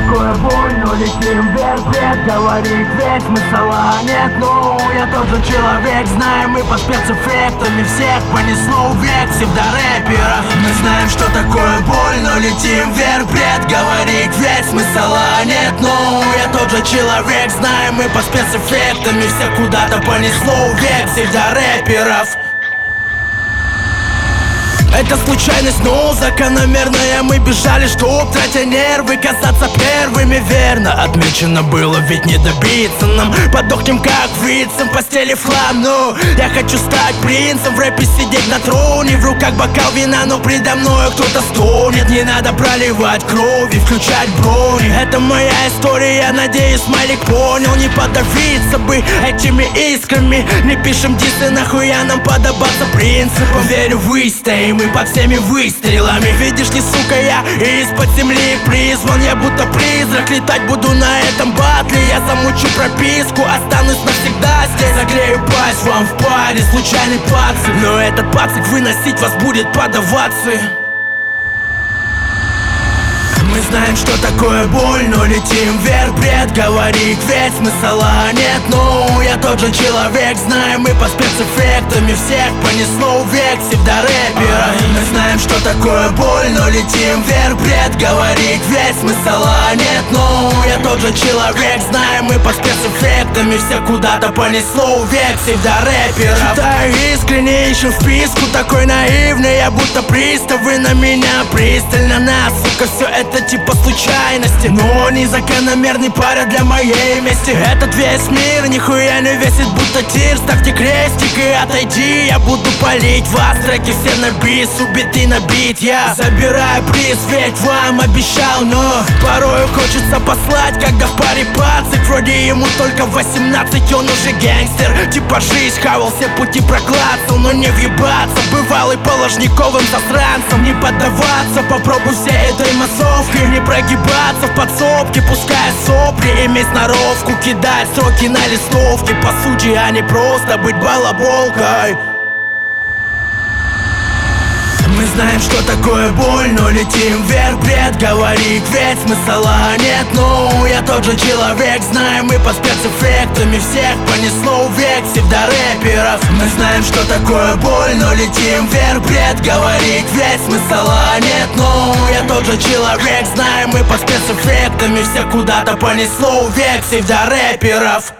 такое боль, но летим вверх, бред говорит весь смысла нет. Ну, я тот же человек, знаем мы по спецэффектам, и всех понесло век псевдорэперов. Мы знаем, что такое боль, но летим вверх, бред говорит весь смысла нет. Ну, я тот же человек, знаем мы по спецэффектам, и всех куда-то понесло век псевдорэперов. Это случайность, но закономерная. Мы бежали, чтоб, тратя нервы, казаться первыми, верно. Отмечено было, ведь не добиться нам. Подохнем как вицем в постели в хлам. Но я хочу стать принцем, в рэпе сидеть на троне. В руках бокал вина, но предо мною кто-то стонет. Не надо проливать кровь и включать брони. Это моя история, я надеюсь, смайлик понял. Не подавиться бы этими искрами. Не пишем дисы, нахуя нам подобаться принципам. Верю, выстоим мы под всеми выстрелами. Видишь ли, сука, я из-под земли призван. Я будто призрак, летать буду на этом батле. Я замучу прописку, останусь навсегда здесь. Загрею пасть вам в паре, случайный пацик. Но этот пацик выносить вас будет подаваться. Мы знаем, что такое боль, но летим вверх, бред говорит ведь смысла нет. Ну, я тот же человек, знаем мы по спецэффектам, и всех понесло век псевдорэперов. Мы знаем, что такое боль, но летим вверх, бред говорит ведь смысла нет. Ну, я тот же человек, знаем мы по спецэффектам, и всех куда-то понесло век псевдорэперов. Читаю искренне, ищу вписку, такой наивный, я будто пристав. Вы на меня пристально, нас, сука, все это типа случайности, но не закономерный пара для моей мести. Этот весь мир нихуя не весит, будто тир. Ставьте крестик и отойди, я буду палить вас. Треки все на бис, убиты на бит. Я забираю приз, ведь вам обещал, но порою хочется послать, когда в паре пацик. Вроде ему только 18, он уже гангстер. Типа жизнь хавал, все пути проклацал, но не въебаться. Бывалый положниковым засранцем. Не поддаваться, попробуй всей этой массовки. Не прогибаться в подсобке, пуская сопли, иметь сноровку, кидать строки на листовке. По сути, а не просто быть балаболкой. Мы знаем, что такое боль, но летим вверх, бред говорит ведь смысла нет. Ну, я тот же человек, знаем мы по спецэффектам, и всех понесло век псевдорэперов. Мы знаем, что такое боль, но летим вверх, бред говорит ведь смысла нет. Ну, я тот же человек, знаем мы по спецэффектам, и всех куда-то понесло век псевдорэперов.